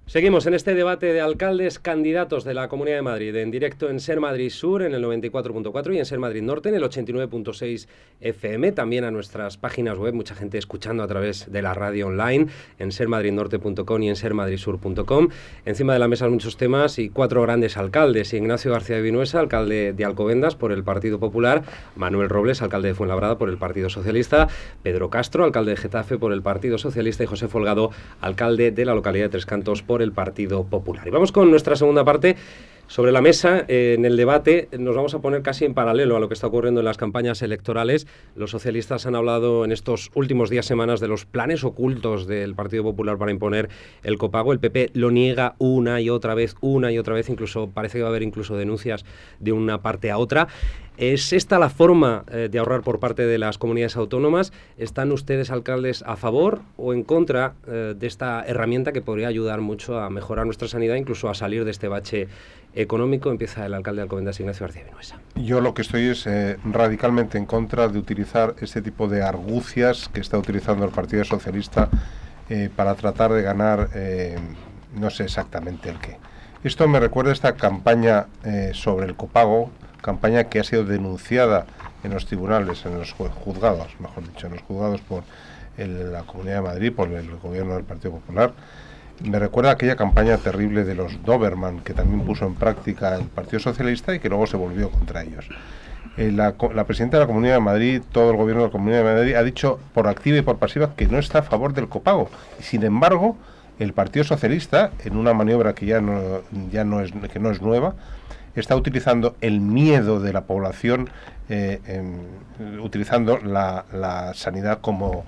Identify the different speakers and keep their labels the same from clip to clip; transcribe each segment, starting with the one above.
Speaker 1: Seguimos en este debate de alcaldes candidatos de la Comunidad de Madrid, en directo en Ser Madrid Sur, en el 94.4 y en Ser Madrid Norte, en el 89.6 FM, también a nuestras páginas web, mucha gente escuchando a través de la radio online, en sermadridnorte.com y en sermadridsur.com. Encima de la mesa muchos temas y cuatro grandes alcaldes: Ignacio García de Vinuesa, alcalde de Alcobendas por el Partido Popular; Manuel Robles, alcalde de Fuenlabrada por el Partido Socialista; Pedro Castro, alcalde de Getafe por el Partido Socialista; y José Folgado, alcalde de la localidad de Tres Cantos por el Partido Popular. Y vamos con nuestra segunda parte. Sobre la mesa, en el debate, nos vamos a poner casi en paralelo a lo que está ocurriendo en las campañas electorales. Los socialistas han hablado en estos últimos días, semanas, de los planes ocultos del Partido Popular para imponer el copago. El PP lo niega una y otra vez, incluso parece que va a haber incluso denuncias de una parte a otra. ¿Es esta la forma de ahorrar por parte de las comunidades autónomas? ¿Están ustedes, alcaldes, a favor o en contra de esta herramienta que podría ayudar mucho a mejorar nuestra sanidad, incluso a salir de este bache económico? Empieza el alcalde de Alcobendas, Ignacio García Vinuesa.
Speaker 2: Yo lo que estoy es radicalmente en contra de utilizar este tipo de argucias que está utilizando el Partido Socialista para tratar de ganar, no sé exactamente el qué. Esto me recuerda a esta campaña sobre el copago, campaña que ha sido denunciada en los tribunales, en los juzgados, mejor dicho, en los juzgados por la Comunidad de Madrid, por el gobierno del Partido Popular. Me recuerda a aquella campaña terrible de los Doberman, que también puso en práctica el Partido Socialista y que luego se volvió contra ellos. La presidenta de la Comunidad de Madrid, todo el gobierno de la Comunidad de Madrid, ha dicho por activa y por pasiva que no está a favor del copago. Y sin embargo, el Partido Socialista, en una maniobra que no es nueva, está utilizando el miedo de la población, utilizando la sanidad como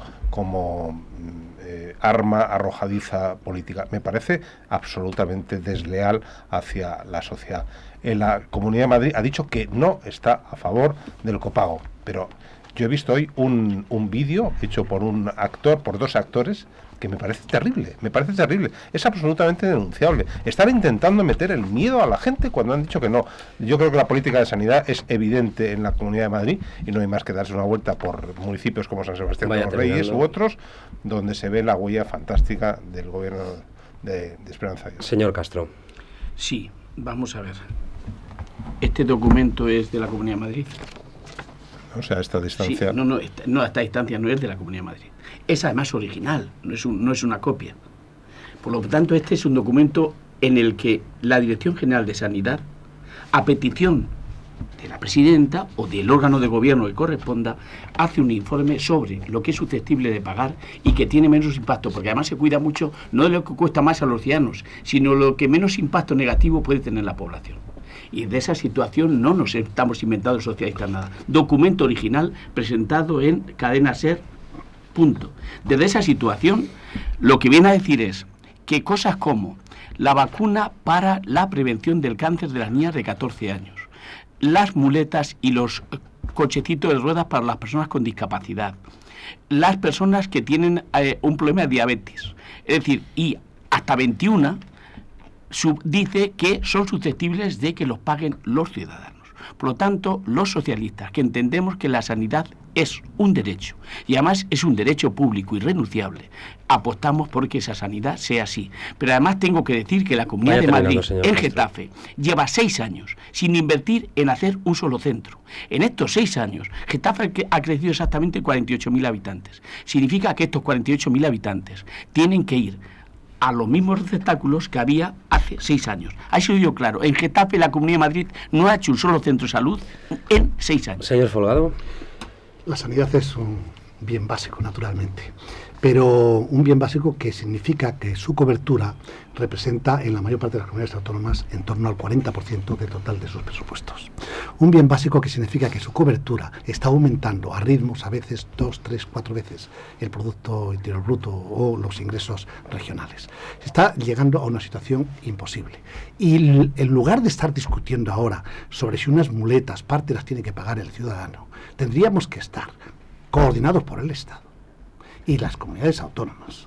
Speaker 2: arma arrojadiza política. Me parece absolutamente desleal hacia la sociedad. La Comunidad de Madrid ha dicho que no está a favor del copago, pero yo he visto hoy un vídeo hecho por dos actores, que me parece terrible, es absolutamente denunciable. Están intentando meter el miedo a la gente cuando han dicho que no. Yo creo que la política de sanidad es evidente en la Comunidad de Madrid y no hay más que darse una vuelta por municipios como San Sebastián de los Reyes u otros, donde se ve la huella fantástica del gobierno de Esperanza Aguirre.
Speaker 1: Señor Castro.
Speaker 3: Sí, vamos a ver. Este documento es de la Comunidad de Madrid.
Speaker 2: O sea, esta distancia...
Speaker 3: Sí, esta distancia no es de la Comunidad de Madrid. Es además original, no es una copia. Por lo tanto, este es un documento en el que la Dirección General de Sanidad, a petición de la presidenta o del órgano de gobierno que corresponda, hace un informe sobre lo que es susceptible de pagar y que tiene menos impacto, porque además se cuida mucho no de lo que cuesta más a los ciudadanos, sino lo que menos impacto negativo puede tener la población. Y de esa situación no nos estamos inventando los socialistas nada. Documento original presentado en Cadena Ser, punto. Desde esa situación, lo que viene a decir es que cosas como la vacuna para la prevención del cáncer de las niñas de 14 años, las muletas y los cochecitos de ruedas para las personas con discapacidad, las personas que tienen un problema de diabetes, es decir, y hasta 21 dice que son susceptibles de que los paguen los ciudadanos. Por lo tanto, los socialistas, que entendemos que la sanidad es un derecho, y además es un derecho público irrenunciable, apostamos por que esa sanidad sea así. Pero además tengo que decir que la Comunidad de Madrid, en Getafe, lleva 6 años sin invertir en hacer un solo centro. En estos 6 años, Getafe ha crecido exactamente 48.000 habitantes. Significa que estos 48.000 habitantes tienen que ir a los mismos receptáculos que había hace 6 años. Ha sido yo claro. En Getafe, la Comunidad de Madrid no ha hecho un solo centro de salud en 6 años.
Speaker 1: Señor Folgado.
Speaker 4: La sanidad es un bien básico, naturalmente, pero un bien básico que significa que su cobertura representa en la mayor parte de las comunidades autónomas en torno al 40% del total de sus presupuestos. Un bien básico que significa que su cobertura está aumentando a ritmos a veces 2, 3, 4 veces el Producto Interior Bruto o los ingresos regionales. Se está llegando a una situación imposible. Y en lugar de estar discutiendo ahora sobre si unas muletas, parte las tiene que pagar el ciudadano, tendríamos que estar coordinados por el Estado y las comunidades autónomas,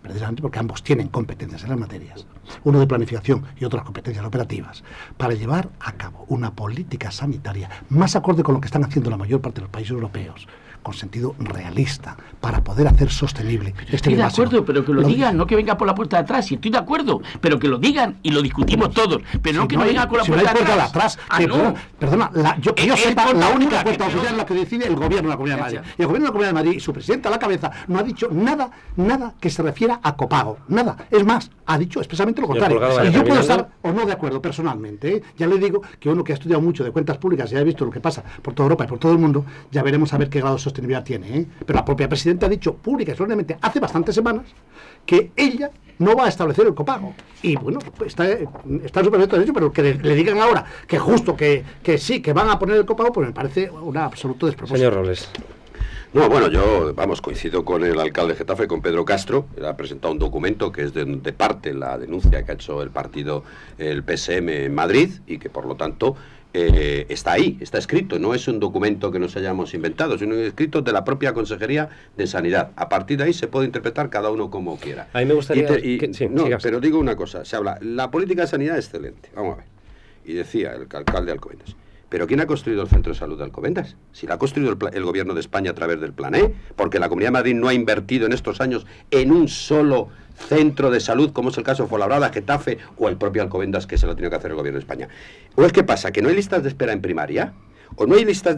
Speaker 4: precisamente porque ambos tienen competencias en las materias, uno de planificación y otras competencias operativas, para llevar a cabo una política sanitaria más acorde con lo que están haciendo la mayor parte de los países europeos, con sentido realista, para poder hacer sostenible
Speaker 3: Estoy de acuerdo, pero que lo digan, no que venga por la puerta de atrás. Y estoy de acuerdo, pero que lo digan y lo discutimos todos, pero no que no venga por la puerta de atrás.
Speaker 4: Perdona, que yo sepa, la única puerta oficial es la que decide el gobierno de la Comunidad de Madrid. Y el gobierno de la Comunidad de Madrid y su presidente a la cabeza no ha dicho nada que se refiera a copago, nada. Es más, ha dicho expresamente lo contrario. Y yo puedo estar o no de acuerdo personalmente, ¿eh? Ya le digo que uno que ha estudiado mucho de cuentas públicas y ha visto lo que pasa por toda Europa y por todo el mundo, ya veremos a ver qué grado de sostenibilidad tiene, ¿eh? Pero la propia presidenta ha dicho pública y solemnemente hace bastantes semanas que ella no va a establecer el copago. Y bueno, pues está en su perfecto derecho, pero que le digan ahora que justo que sí, que van a poner el copago, pues me parece un absoluto despropósito.
Speaker 1: Señor Robles.
Speaker 5: No, bueno, yo, coincido con el alcalde de Getafe, con Pedro Castro. Él ha presentado un documento que es de parte la denuncia que ha hecho el partido, el PSM en Madrid, y que por lo tanto está ahí, está escrito. No es un documento que nos hayamos inventado, sino escrito de la propia Consejería de Sanidad. A partir de ahí se puede interpretar cada uno como quiera.
Speaker 1: A mí me gustaría...
Speaker 5: pero digo una cosa, se habla, la política de sanidad es excelente, vamos a ver. Y decía el alcalde de Alcobendas, ¿pero quién ha construido el centro de salud de Alcobendas? Si lo ha construido el gobierno de España a través del Plan E, porque la Comunidad de Madrid no ha invertido en estos años en un solo centro de salud, como es el caso de Fuenlabrada, Getafe o el propio Alcobendas, que se lo ha tenido que hacer el gobierno de España. ¿O es que pasa? ¿Que no hay listas de espera en primaria? ¿O no hay listas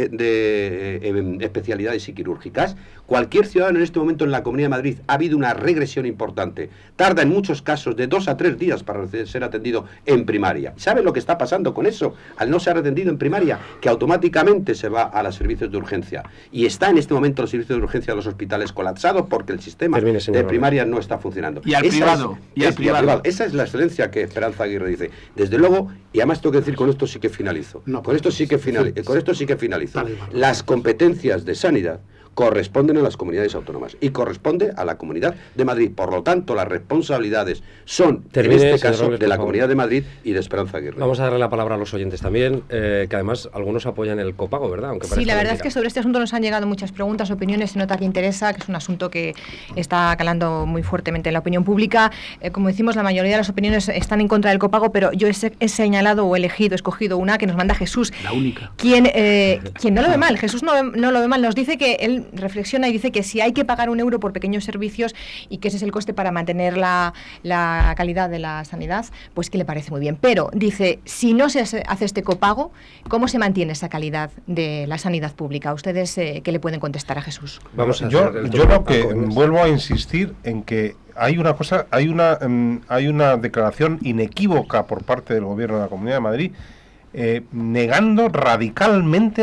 Speaker 5: de especialidades y quirúrgicas? Cualquier ciudadano en este momento en la Comunidad de Madrid ha habido una regresión importante. Tarda en muchos casos de 2 a 3 días para ser atendido en primaria. ¿Saben lo que está pasando con eso? Al no ser atendido en primaria, que automáticamente se va a los servicios de urgencia. Y está en este momento los servicios de urgencia de los hospitales colapsados porque el sistema de primaria no está funcionando.
Speaker 3: Y al privado.
Speaker 5: Esa es la excelencia que Esperanza Aguirre dice. Desde luego, y además tengo que decir, con esto sí que finalizo. Con esto sí que finalizo. Las competencias de sanidad corresponden a las comunidades autónomas y corresponde a la Comunidad de Madrid. Por lo tanto, las responsabilidades son, en este caso, Robles, de la Comunidad de Madrid y de Esperanza Aguirre.
Speaker 1: Vamos a darle la palabra a los oyentes también, que además algunos apoyan el copago, ¿verdad? Aunque
Speaker 6: sí, la verdad es que sobre este asunto nos han llegado muchas preguntas, opiniones, se nota que interesa, que es un asunto que está calando muy fuertemente en la opinión pública. Como decimos, la mayoría de las opiniones están en contra del copago, pero yo he señalado o escogido una que nos manda Jesús.
Speaker 3: La única.
Speaker 6: Quien no lo ve mal, Jesús no lo ve mal, nos dice que él reflexiona y dice que si hay que pagar €1 por pequeños servicios y que ese es el coste para mantener la calidad de la sanidad, pues que le parece muy bien. Pero dice, si no se hace este copago, ¿cómo se mantiene esa calidad de la sanidad pública? ¿Ustedes qué le pueden contestar a Jesús?
Speaker 2: Yo lo que vuelvo a insistir en que hay una cosa, hay una declaración inequívoca por parte del gobierno de la Comunidad de Madrid, negando radicalmente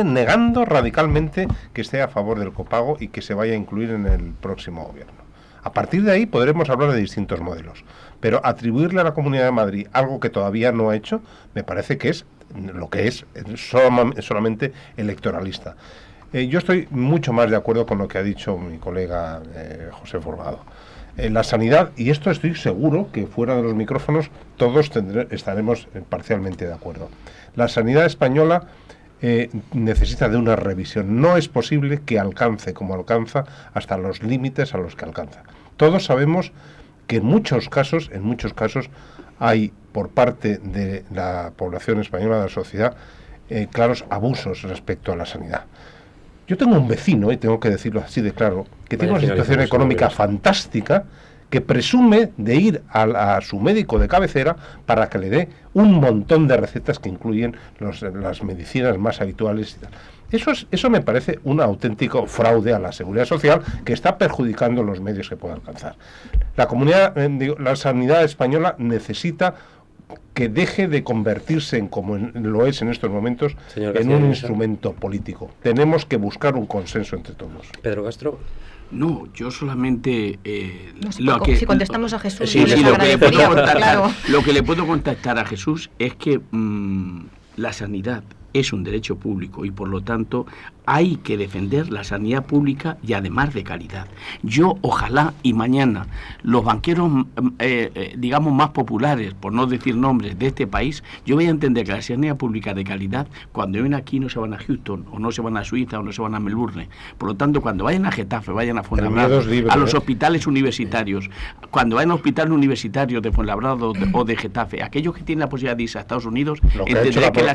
Speaker 2: que esté a favor del copago y que se vaya a incluir en el próximo gobierno. A partir de ahí podremos hablar de distintos modelos, pero atribuirle a la Comunidad de Madrid algo que todavía no ha hecho, me parece que es lo que es solamente electoralista. Yo estoy mucho más de acuerdo con lo que ha dicho mi colega José Folgado. La sanidad, y esto estoy seguro que fuera de los micrófonos todos estaremos parcialmente de acuerdo. La sanidad española necesita de una revisión. No es posible que alcance como alcanza hasta los límites a los que alcanza. Todos sabemos que en muchos casos hay por parte de la población española, de la sociedad, claros abusos respecto a la sanidad. Yo tengo un vecino, y tengo que decirlo así de claro, que tiene una situación económica fantástica, que presume de ir a su médico de cabecera para que le dé un montón de recetas que incluyen las medicinas más habituales y tal. Eso me parece un auténtico fraude a la seguridad social que está perjudicando los medios que puede alcanzar. La sanidad española necesita que deje de convertirse en, como lo es en estos momentos, en un instrumento político. Tenemos que buscar un consenso entre todos.
Speaker 1: Pedro Castro.
Speaker 3: No, yo solamente...
Speaker 6: si contestamos a Jesús...
Speaker 3: Lo que le puedo contestar a Jesús es que la sanidad es un derecho público y por lo tanto hay que defender la sanidad pública y además de calidad. Yo ojalá y mañana los banqueros, digamos, más populares, por no decir nombres, de este país, yo voy a entender que la sanidad pública de calidad, cuando vienen aquí no se van a Houston, o no se van a Suiza, o no se van a Melbourne. Por lo tanto, cuando vayan a Getafe, vayan a Fuenlabrada, a los hospitales universitarios, cuando vayan a hospitales universitarios de Fuenlabrada o de Getafe, aquellos que tienen la posibilidad de irse a Estados Unidos, entenderé que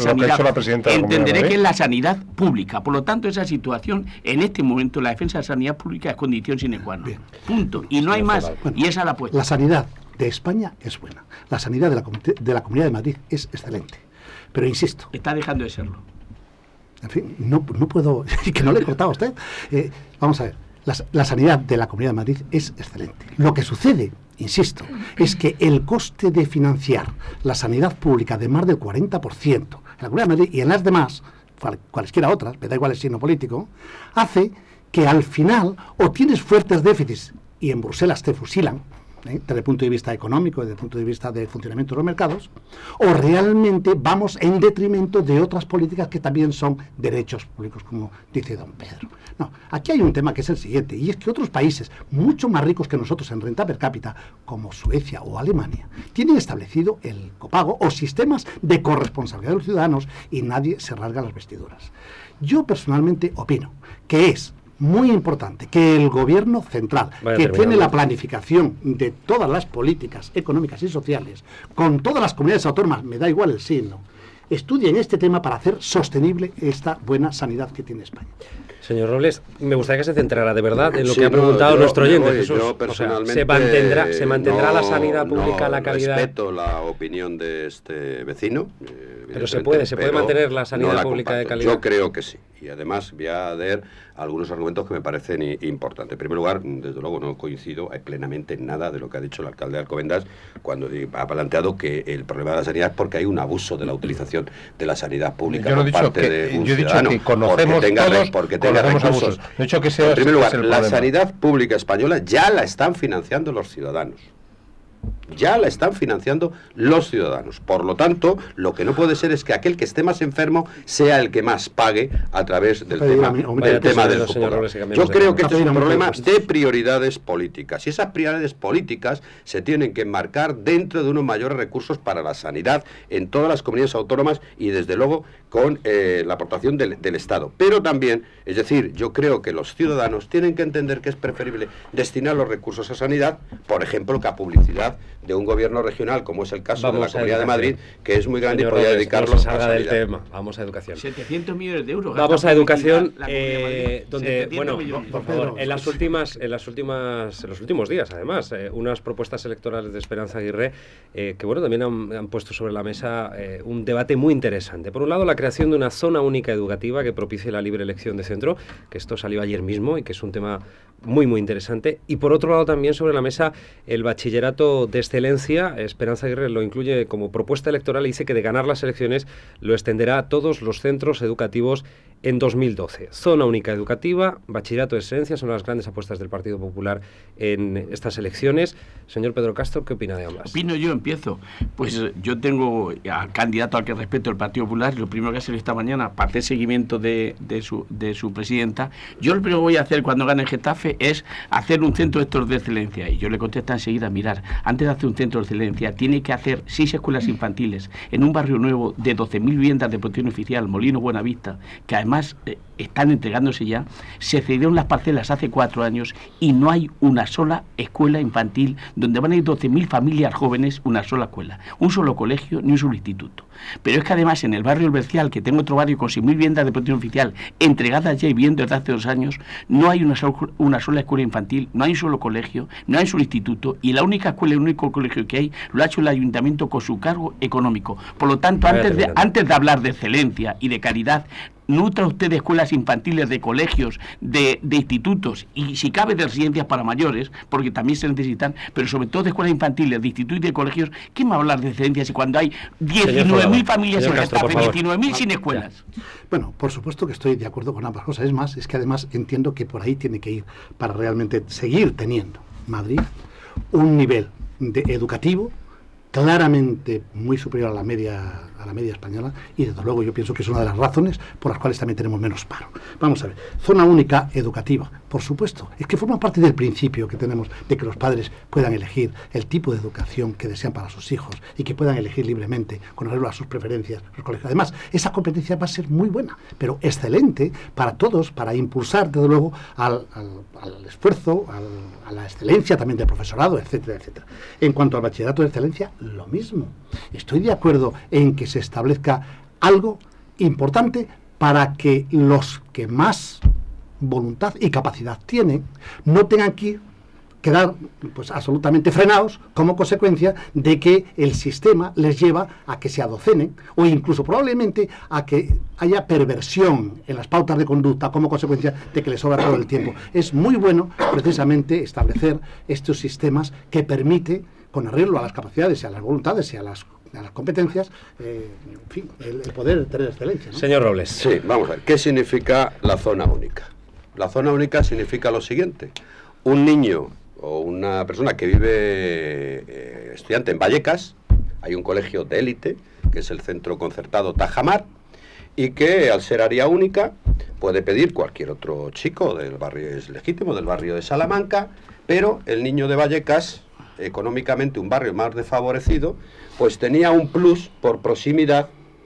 Speaker 3: es la sanidad pública. Por lo tanto, esa situación, en este momento, la defensa de la sanidad pública es condición sine qua non. Punto. Y no hay más.
Speaker 4: Bueno,
Speaker 3: y esa la apuesta.
Speaker 4: La sanidad de España es buena. La sanidad de la Comunidad de Madrid es excelente. Pero insisto.
Speaker 3: Está dejando de serlo.
Speaker 4: En fin, no puedo... que no le he cortado a usted. Vamos a ver. La sanidad de la Comunidad de Madrid es excelente. Lo que sucede, insisto, es que el coste de financiar la sanidad pública de más del 40% en la Comunidad de Madrid y en las demás, cualesquiera otras, me da igual el signo político, hace que al final o tienes fuertes déficits y en Bruselas te fusilan, desde el punto de vista económico, desde el punto de vista del funcionamiento de los mercados, o realmente vamos en detrimento de otras políticas que también son derechos públicos, como dice don Pedro. No, aquí hay un tema que es el siguiente, y es que otros países mucho más ricos que nosotros en renta per cápita, como Suecia o Alemania, tienen establecido el copago o sistemas de corresponsabilidad de los ciudadanos y nadie se rasga las vestiduras. Yo personalmente opino que es muy importante que el gobierno central, que tiene la planificación de todas las políticas económicas y sociales, con todas las comunidades autónomas, me da igual el signo, estudien este tema para hacer sostenible esta buena sanidad que tiene España.
Speaker 1: Señor Robles, me gustaría que se centrara de verdad en lo que ha preguntado nuestro oyente, Jesús.
Speaker 5: Yo personalmente
Speaker 1: ¿se mantendrá la sanidad pública, la calidad?
Speaker 5: Respeto la opinión de este vecino.
Speaker 1: Pero se puede mantener la sanidad pública de calidad.
Speaker 5: Yo creo que sí. Y además voy a dar algunos argumentos que me parecen importantes. En primer lugar, desde luego no coincido plenamente en nada de lo que ha dicho el alcalde de Alcobendas cuando ha planteado que el problema de la sanidad es porque hay un abuso de la utilización de la sanidad pública por parte de un ciudadano.
Speaker 2: Yo he dicho que conocemos porque tenga recursos.
Speaker 5: He dicho que en primer lugar, la sanidad pública española ya la están financiando los ciudadanos. Ya la están financiando los ciudadanos. Por lo tanto, lo que no puede ser es que aquel que esté más enfermo sea el que más pague a través del tema del popular. Yo creo que este es un problema de prioridades políticas. Y esas prioridades políticas se tienen que enmarcar dentro de unos mayores recursos para la sanidad en todas las comunidades autónomas y desde luego con la aportación del Estado. Pero también, es decir, yo creo que los ciudadanos tienen que entender que es preferible destinar los recursos a sanidad, por ejemplo, que a publicidad de un gobierno regional, como es el caso de la Comunidad de Madrid, que es muy grande. Señor, y podría dedicarlo
Speaker 1: a la del tema. Vamos a educación.
Speaker 3: 700 millones de euros.
Speaker 1: Vamos a educación, donde, bueno, por favor, en los últimos días, además, unas propuestas electorales de Esperanza Aguirre, que bueno, también han puesto sobre la mesa un debate muy interesante. Por un lado, la creación de una zona única educativa que propicie la libre elección de centro, que esto salió ayer mismo y que es un tema muy, muy interesante. Y por otro lado, también sobre la mesa, el bachillerato de excelencia. Esperanza Aguirre lo incluye como propuesta electoral y dice que de ganar las elecciones lo extenderá a todos los centros educativos en 2012. Zona única educativa, bachillerato de excelencia son las grandes apuestas del Partido Popular en estas elecciones. Señor Pedro Castro, ¿qué opina de ambas?
Speaker 3: Opino yo, empiezo. Pues yo tengo al candidato al que respeto, el Partido Popular, y lo primero que hacer esta mañana, para hacer seguimiento de su presidenta, yo lo primero que voy a hacer cuando gane Getafe es hacer un centro de estos de excelencia. Y yo le contesto enseguida, mirar, antes de hacer un centro de excelencia, tiene que hacer 6 escuelas infantiles en un barrio nuevo de 12.000 viviendas de protección oficial, Molino Buenavista, que además están entregándose ya. Se cedieron las parcelas hace 4 años y no hay una sola escuela infantil donde van a ir 12.000 familias jóvenes, una sola escuela, un solo colegio ni un solo instituto. Pero es que además en el barrio El Bercial, que tengo otro barrio con 6.000 viviendas de protección oficial entregadas ya y viviendo desde hace 2 años, no hay una sola escuela infantil, no hay un solo colegio, no hay un solo instituto, y la única escuela y el único colegio que hay lo ha hecho el ayuntamiento con su cargo económico. Por lo tanto, antes de hablar de excelencia y de calidad, nutra usted de escuelas infantiles, de colegios, de institutos y si cabe de residencias para mayores, porque también se necesitan, pero sobre todo de escuelas infantiles, de institutos y de colegios. ¿Quién va a hablar de excelencia si cuando hay 19.000 familias en Getafe, 19.000 sin escuelas?
Speaker 4: Bueno, por supuesto que estoy de acuerdo con ambas cosas. Es más, es que además entiendo que por ahí tiene que ir para realmente seguir teniendo Madrid un nivel educativo claramente muy superior a la media a la media española, y desde luego yo pienso que es una de las razones por las cuales también tenemos menos paro. Vamos a ver, zona única educativa, por supuesto, es que forma parte del principio que tenemos de que los padres puedan elegir el tipo de educación que desean para sus hijos y que puedan elegir libremente con arreglo a sus preferencias, los colegios. Además, esa competencia va a ser muy buena, pero excelente para todos, para impulsar desde luego al esfuerzo, a la excelencia también del profesorado, etcétera, etcétera. En cuanto al bachillerato de excelencia, lo mismo. Estoy de acuerdo en que se establezca algo importante para que los que más voluntad y capacidad tienen no tengan que quedar pues absolutamente frenados como consecuencia de que el sistema les lleva a que se adocenen o incluso probablemente a que haya perversión en las pautas de conducta como consecuencia de que les sobra todo el tiempo. Es muy bueno precisamente establecer estos sistemas que permite, con arreglo a las capacidades y a las voluntades y a las competencias, en fin, el poder tener excelencia, ¿no?
Speaker 1: Señor Robles.
Speaker 5: Sí, vamos a ver, ¿qué significa la zona única? La zona única significa lo siguiente: un niño o una persona que vive estudiante en Vallecas, hay un colegio de élite, que es el Centro Concertado Tajamar, y que al ser área única puede pedir cualquier otro chico del barrio, es legítimo, del barrio de Salamanca, pero el niño de Vallecas, económicamente un barrio más desfavorecido, pues tenía un plus por proximidad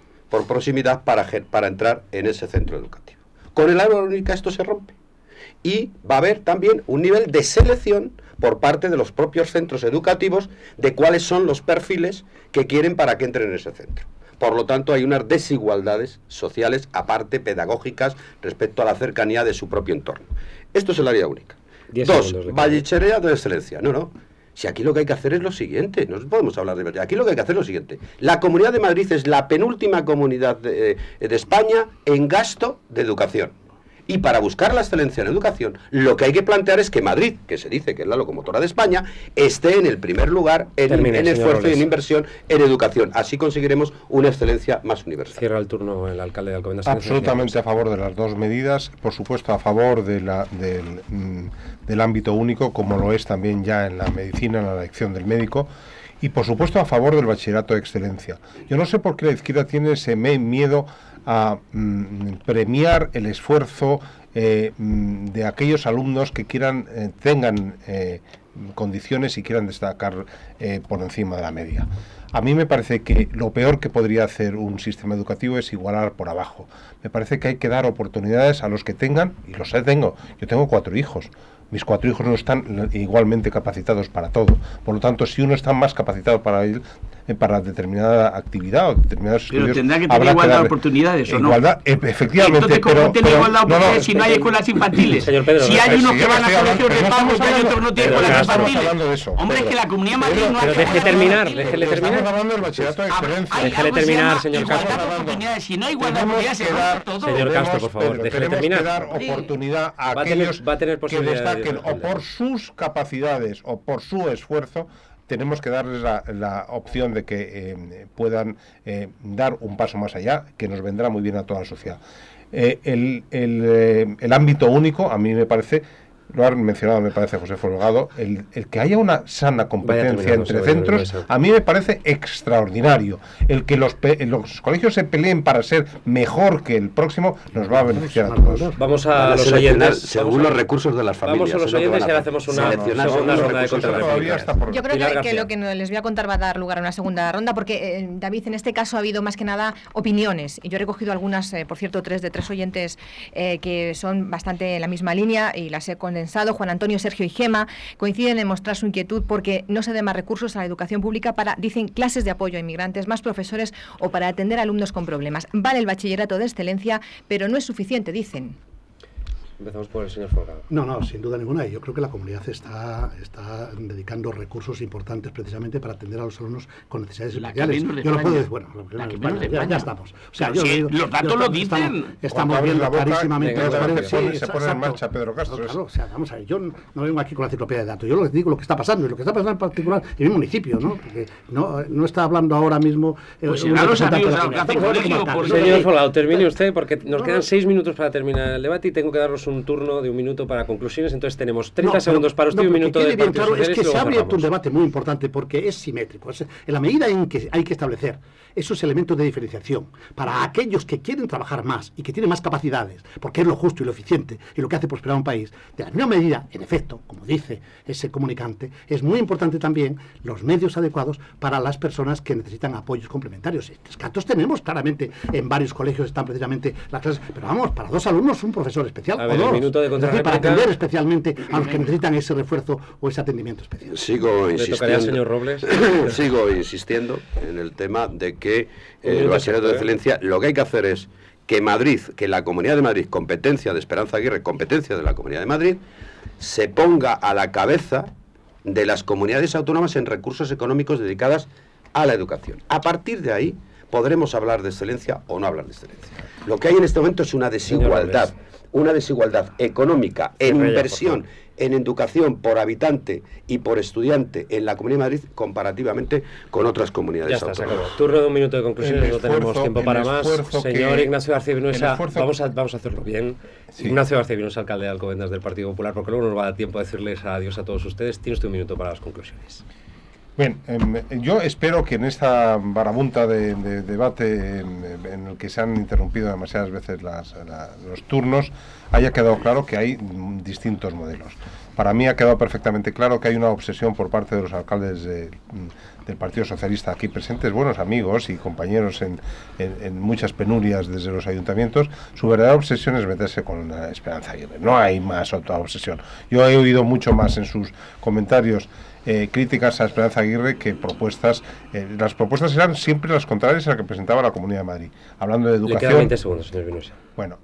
Speaker 5: para entrar en ese centro educativo. Con el área única esto se rompe. Y va a haber también un nivel de selección por parte de los propios centros educativos de cuáles son los perfiles que quieren para que entren en ese centro. Por lo tanto, hay unas desigualdades sociales, aparte pedagógicas, respecto a la cercanía de su propio entorno. Esto es el área única. 2, bachillerato de excelencia. No. Si aquí lo que hay que hacer es lo siguiente, no podemos hablar de verdad. Aquí lo que hay que hacer es lo siguiente. La Comunidad de Madrid es la penúltima comunidad de España en gasto de educación. Y para buscar la excelencia en educación, lo que hay que plantear es que Madrid, que se dice que es la locomotora de España, esté en el primer lugar en esfuerzo y en inversión en educación. Así conseguiremos una excelencia más universal.
Speaker 1: Cierra el turno el alcalde de Alcobendas.
Speaker 2: Absolutamente a favor de las dos medidas, por supuesto a favor de del ámbito único, como lo es también ya en la medicina, en la elección del médico, y por supuesto a favor del bachillerato de excelencia. Yo no sé por qué la izquierda tiene ese miedo a premiar el esfuerzo de aquellos alumnos que tengan condiciones y quieran destacar por encima de la media. A mí me parece que lo peor que podría hacer un sistema educativo es igualar por abajo. Me parece que hay que dar oportunidades a los que tengan, y los tengo. Yo tengo 4 hijos. Mis 4 hijos no están igualmente capacitados para todo. Por lo tanto, si uno está más capacitado para determinada actividad o determinados estudios...
Speaker 3: Pero tendrá que tener igualdad de oportunidades, ¿o no?
Speaker 2: Igualdad, efectivamente.
Speaker 3: Entonces, ¿cómo tiene igualdad de oportunidades si no hay escuelas infantiles?
Speaker 1: Señor Pedro,
Speaker 3: si hay unos que van a colegios de pago y hay otros que no tienen escuelas infantiles. Hombre, es que la Comunidad de Madrid no hace...
Speaker 1: Pero déjele terminar.
Speaker 2: Estamos hablando del bachillerato de excelencia.
Speaker 1: Déjele terminar, señor Castro.
Speaker 3: Si no hay igualdad de oportunidades, se rompe todo.
Speaker 1: Señor Castro, por favor, déjele terminar.
Speaker 2: Tenemos que dar oportunidad a aquellos que destaquen o por sus capacidades o por su esfuerzo. Tenemos que darles la opción de que puedan dar un paso más allá, que nos vendrá muy bien a toda la sociedad. El ámbito único, a mí me parece, lo ha mencionado, me parece, José Folgado, el que haya una sana competencia entre centros, a mí me parece extraordinario. El que los colegios se peleen para ser mejor que el próximo nos va a beneficiar a todos.
Speaker 1: Vamos a los oyentes.
Speaker 5: Según los recursos de las familias.
Speaker 1: Vamos a los oyentes y ahora hacemos una segunda ronda de contrarréplica.
Speaker 6: Yo creo que lo que les voy a contar va a dar lugar a una segunda ronda, porque, David, en este caso ha habido más que nada opiniones. Y yo he recogido algunas, por cierto, de tres oyentes que son bastante en la misma línea y las he condensado. Juan Antonio, Sergio y Gema coinciden en mostrar su inquietud porque no se den más recursos a la educación pública para, dicen, clases de apoyo a inmigrantes, más profesores o para atender a alumnos con problemas. Vale el bachillerato de excelencia, pero no es suficiente, dicen.
Speaker 1: Empezamos por el señor Folgado.
Speaker 4: No, sin duda ninguna. Y yo creo que la comunidad está dedicando recursos importantes precisamente para atender a los alumnos con necesidades especiales. Yo lo puedo decir, bueno, ya estamos. O sea,
Speaker 3: los datos lo dicen.
Speaker 4: Estamos viendo clarísimamente.
Speaker 2: Se pone en marcha Pedro Castro.
Speaker 4: Claro, o sea, vamos a ver, yo no vengo aquí con la enciclopedia de datos. Yo lo digo lo que está pasando, y lo que está pasando en particular en mi municipio, ¿no? Porque no está hablando ahora mismo...
Speaker 3: Pues si los amigos
Speaker 1: Señor Folgado, termine usted, porque nos quedan 6 minutos para terminar el debate y tengo que daros tenemos un turno de 1 minuto para conclusiones, entonces tenemos 30 segundos para usted y 1 minuto
Speaker 4: de
Speaker 1: Partido
Speaker 4: claro,
Speaker 1: Socialista.
Speaker 4: es que se ha abierto un
Speaker 1: cerramos.
Speaker 4: debate muy importante porque es simétrico. En la medida en que hay que establecer esos elementos de diferenciación para aquellos que quieren trabajar más y que tienen más capacidades, porque es lo justo y lo eficiente y lo que hace prosperar un país, de la misma medida, en efecto, como dice ese comunicante, es muy importante también los medios adecuados para las personas que necesitan apoyos complementarios. Descartos tenemos claramente, en varios colegios están precisamente las clases, pero vamos, para 2 alumnos un profesor especial,
Speaker 1: A ver,
Speaker 4: o 2,
Speaker 1: minuto de
Speaker 4: es decir, para
Speaker 1: contrarréplica.
Speaker 4: atender especialmente a los que necesitan ese refuerzo o ese atendimiento especial.
Speaker 5: Sigo
Speaker 1: Le tocaría al
Speaker 5: insistiendo.
Speaker 1: señor Robles.
Speaker 5: Sigo insistiendo en el tema de que
Speaker 1: minuto
Speaker 5: el bachillerato de
Speaker 1: exacto,
Speaker 5: excelencia, lo que hay que hacer es que Madrid, que la Comunidad de Madrid, competencia de Esperanza Aguirre, competencia de la Comunidad de Madrid, se ponga a la cabeza de las comunidades autónomas en recursos económicos dedicadas a la educación. A partir de ahí podremos hablar de excelencia o no hablar de excelencia. Lo que hay en este momento es una desigualdad económica en
Speaker 1: Reyes,
Speaker 5: inversión,
Speaker 1: por favor.
Speaker 5: en educación por habitante y por estudiante en la Comunidad de Madrid comparativamente con otras comunidades
Speaker 1: Ya está, se
Speaker 5: autónomas.
Speaker 1: acabó. Turno de 1 minuto de conclusiones,
Speaker 2: El
Speaker 1: no tenemos
Speaker 2: esfuerzo-
Speaker 1: tiempo
Speaker 2: el
Speaker 1: para más.
Speaker 2: esfuerzo
Speaker 1: Señor
Speaker 2: que-
Speaker 1: Ignacio García
Speaker 2: el
Speaker 1: Vinuesa,
Speaker 2: esfuerzo-
Speaker 1: vamos a hacerlo bien.
Speaker 2: Sí.
Speaker 1: Ignacio García Vinuesa, alcalde de Alcobendas del Partido Popular, porque luego nos va a dar tiempo a decirles adiós a todos ustedes. Tiene usted 1 minuto para las conclusiones.
Speaker 2: Bien, yo espero que en esta marabunta de debate en el que se han interrumpido demasiadas veces los turnos haya quedado claro que hay distintos modelos. Para mí ha quedado perfectamente claro que hay una obsesión por parte de los alcaldes del Partido Socialista aquí presentes, buenos amigos y compañeros en muchas penurias desde los ayuntamientos. Su verdadera obsesión es meterse con la Esperanza Aguirre. No hay más otra obsesión. Yo he oído mucho más en sus comentarios críticas a Esperanza Aguirre que propuestas. Las propuestas eran siempre las contrarias a las que presentaba la Comunidad de Madrid. Hablando de
Speaker 1: Le
Speaker 2: educación.
Speaker 1: quedan 20 segundos, señor Vinuesa.
Speaker 2: Bueno,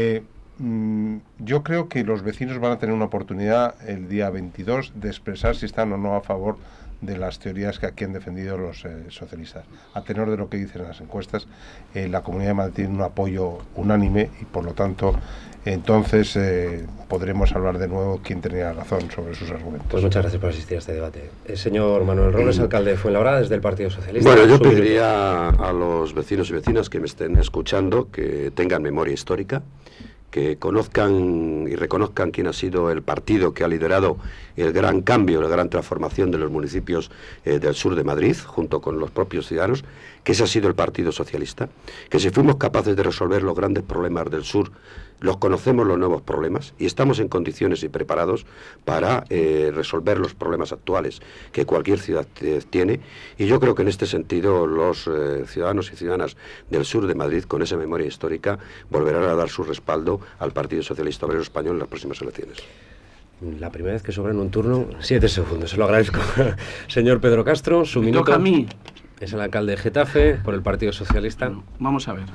Speaker 2: yo creo que los vecinos van a tener una oportunidad el día 22 de expresar si están o no a favor de las teorías que aquí han defendido los socialistas. A tenor de lo que dicen las encuestas, la Comunidad de Madrid tiene un apoyo unánime y por lo tanto entonces podremos hablar de nuevo quién tenía razón sobre sus argumentos.
Speaker 1: Pues muchas gracias por asistir a este debate. El señor Manuel Robles, alcalde de Fuenlabrada, desde el Partido Socialista.
Speaker 5: Bueno, yo
Speaker 1: Su minuto.
Speaker 5: pediría a los vecinos y vecinas que me estén escuchando que tengan memoria histórica, que conozcan y reconozcan quién ha sido el partido que ha liderado el gran cambio, la gran transformación de los municipios del sur de Madrid, junto con los propios ciudadanos, que ese ha sido el Partido Socialista, que si fuimos capaces de resolver los grandes problemas del sur, los conocemos los nuevos problemas y estamos en condiciones y preparados para resolver los problemas actuales que cualquier ciudad tiene, y yo creo que en este sentido los ciudadanos y ciudadanas del sur de Madrid, con esa memoria histórica, volverán a dar su respaldo al Partido Socialista Obrero Español en las próximas elecciones.
Speaker 1: La primera vez que sobra en un turno, 7 segundos. Se lo agradezco. Señor Pedro Castro, su
Speaker 3: Me
Speaker 1: minuto.
Speaker 3: toca a mí.
Speaker 1: Es el alcalde de Getafe por el Partido Socialista.
Speaker 3: Bueno, vamos a ver.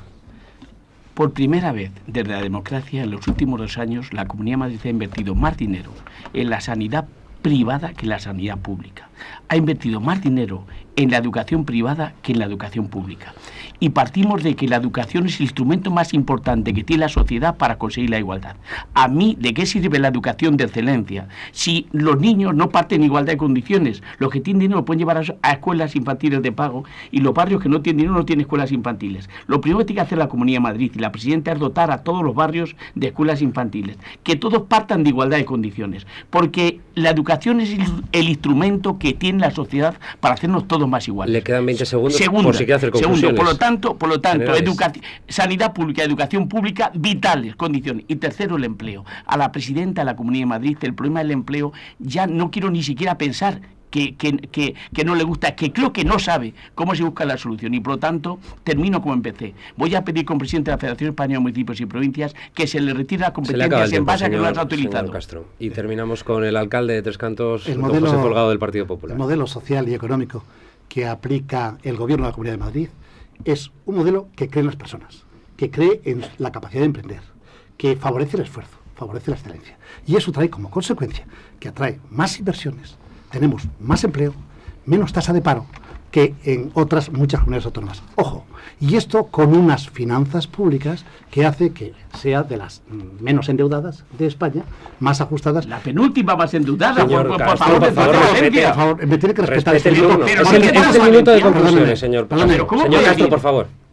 Speaker 3: Por primera vez desde la democracia, en los últimos 2 años, la Comunidad de Madrid ha invertido más dinero en la sanidad privada que en la sanidad pública. Ha invertido más dinero en la educación privada que en la educación pública. Y partimos de que la educación es el instrumento más importante que tiene la sociedad para conseguir la igualdad. A mí, ¿de qué sirve la educación de excelencia si los niños no parten en igualdad de condiciones? Los que tienen dinero lo pueden llevar a escuelas infantiles de pago y los barrios que no tienen dinero no tienen escuelas infantiles. Lo primero que tiene que hacer la Comunidad de Madrid y la presidenta es dotar a todos los barrios de escuelas infantiles. Que todos partan de igualdad de condiciones. Porque la educación es el instrumento que tiene la sociedad para hacernos todos más iguales.
Speaker 1: Le quedan 20 segundos
Speaker 3: Segunda,
Speaker 1: por si quiere hacer conclusiones.
Speaker 3: segundo, por lo tanto,
Speaker 1: Generales.
Speaker 3: sanidad pública, educación pública, vitales condiciones. Y tercero, el empleo. A la presidenta de la Comunidad de Madrid, el problema del empleo, ya no quiero ni siquiera pensar que no le gusta, que creo que no sabe cómo se busca la solución. Y por lo tanto, termino como empecé. Voy a pedir como presidente de la Federación Española de Municipios y Provincias que se le retire las
Speaker 1: Se le acaba el
Speaker 3: competencias en
Speaker 1: tiempo,
Speaker 3: base a que no las ha
Speaker 1: señor
Speaker 3: utilizado.
Speaker 1: Castro. Y terminamos con el alcalde de Tres Cantos,
Speaker 4: El
Speaker 1: don
Speaker 4: modelo-
Speaker 1: José Folgado, del Partido Popular.
Speaker 4: El modelo social y económico que aplica el gobierno de la Comunidad de Madrid es un modelo que cree en las personas, que cree en la capacidad de emprender, que favorece el esfuerzo, favorece la excelencia. Y eso trae como consecuencia que atrae más inversiones, tenemos más empleo, menos tasa de paro que en otras muchas comunidades autónomas. Ojo, y esto con unas finanzas públicas que hace que sea de las menos endeudadas de España, más ajustadas.
Speaker 3: La penúltima más endeudada,
Speaker 1: Señor
Speaker 3: por
Speaker 1: Castro,
Speaker 3: favor,
Speaker 1: por favor,
Speaker 3: de
Speaker 1: respete.
Speaker 3: excelencia.
Speaker 4: Por favor, me tiene que respetar
Speaker 1: Respete el
Speaker 4: este
Speaker 1: turno.
Speaker 4: minuto.
Speaker 3: Pero
Speaker 1: Es
Speaker 3: ¿qué
Speaker 1: el-
Speaker 3: le
Speaker 1: este es
Speaker 3: pasa
Speaker 1: el minuto de
Speaker 3: al
Speaker 1: conclusiones,
Speaker 4: Perdóneme,
Speaker 1: señor.
Speaker 4: perdóneme.
Speaker 3: Pero ¿cómo
Speaker 1: Señor
Speaker 3: puede
Speaker 1: Castro,
Speaker 3: decir?
Speaker 1: por favor.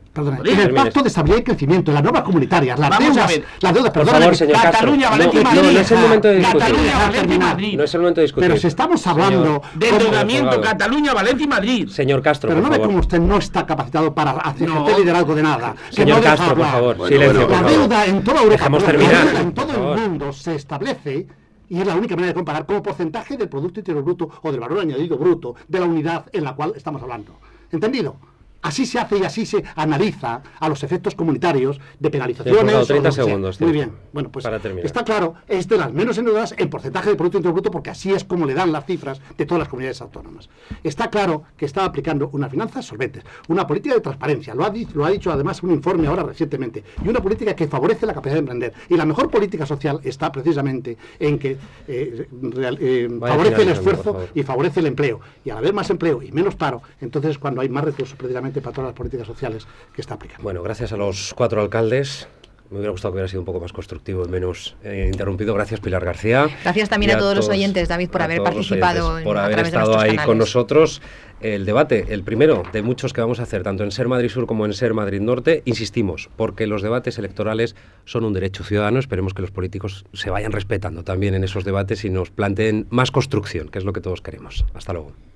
Speaker 4: Perdona,
Speaker 3: Joder,
Speaker 4: en el
Speaker 1: termines.
Speaker 4: Pacto de Estabilidad y Crecimiento, en las normas comunitarias, las
Speaker 3: Vamos a
Speaker 4: deudas,
Speaker 3: ver.
Speaker 4: las deudas,
Speaker 1: Por
Speaker 4: perdóname,
Speaker 1: favor, señor Castro.
Speaker 3: Cataluña, Valencia y
Speaker 1: No,
Speaker 3: Madrid.
Speaker 1: no es el momento de discutir.
Speaker 3: Cataluña, Valencia y
Speaker 4: terminar.
Speaker 3: Madrid.
Speaker 1: No es el momento de discutir.
Speaker 4: Pero si estamos hablando...
Speaker 3: De
Speaker 1: Señor
Speaker 3: endeudamiento,
Speaker 1: Folgado.
Speaker 3: Cataluña, Valencia y Madrid.
Speaker 1: Señor Castro,
Speaker 4: Pero
Speaker 1: por
Speaker 4: no ve
Speaker 1: favor.
Speaker 4: cómo usted no está capacitado para hacer
Speaker 3: No.
Speaker 4: ejercer liderazgo de nada. que
Speaker 1: Señor
Speaker 4: no deja
Speaker 1: Castro, por
Speaker 4: hablar.
Speaker 1: favor,
Speaker 5: Bueno,
Speaker 1: silencio,
Speaker 5: bueno,
Speaker 1: por
Speaker 4: La
Speaker 1: favor.
Speaker 4: deuda en toda Europa,
Speaker 1: Dejamos
Speaker 4: la
Speaker 1: terminar,
Speaker 4: deuda en
Speaker 1: por
Speaker 4: todo
Speaker 1: favor.
Speaker 4: el mundo se establece, y es la única manera de comparar, como porcentaje del Producto Interior Bruto o del valor añadido bruto de la unidad en la cual estamos hablando. ¿Entendido? Así se hace y así se analiza a los efectos comunitarios de penalizaciones.
Speaker 1: Señor Folgado,
Speaker 4: o
Speaker 1: 30
Speaker 4: lo que sea.
Speaker 1: segundos,
Speaker 4: Muy
Speaker 1: tiempo.
Speaker 4: bien. Bueno, pues
Speaker 1: Para terminar.
Speaker 4: está claro, es de las menos endeudadas en porcentaje del Producto Interior Bruto, porque así es como le dan las cifras de todas las comunidades autónomas. Está claro que está aplicando unas finanzas solventes, una política de transparencia, lo ha dicho además un informe ahora recientemente, y una política que favorece la capacidad de emprender. Y la mejor política social está precisamente en que favorece el
Speaker 1: finalizando,
Speaker 4: esfuerzo
Speaker 1: por favor.
Speaker 4: y favorece el empleo. Y al haber más empleo y menos paro, entonces es cuando hay más recursos precisamente para todas las políticas sociales que está aplicando.
Speaker 1: Bueno, gracias a los 4 alcaldes. Me hubiera gustado que hubiera sido un poco más constructivo y menos interrumpido. Gracias, Pilar García.
Speaker 6: Gracias también
Speaker 1: Y
Speaker 6: a todos los oyentes, David, por
Speaker 1: a
Speaker 6: haber
Speaker 1: todos los
Speaker 6: participado
Speaker 1: oyentes, por
Speaker 6: a
Speaker 1: haber
Speaker 6: través de
Speaker 1: estado
Speaker 6: nuestros
Speaker 1: ahí
Speaker 6: canales.
Speaker 1: con nosotros. El debate, el primero de muchos que vamos a hacer, tanto en Ser Madrid Sur como en Ser Madrid Norte, insistimos, porque los debates electorales son un derecho ciudadano. Esperemos que los políticos se vayan respetando también en esos debates y nos planteen más construcción, que es lo que todos queremos. Hasta luego.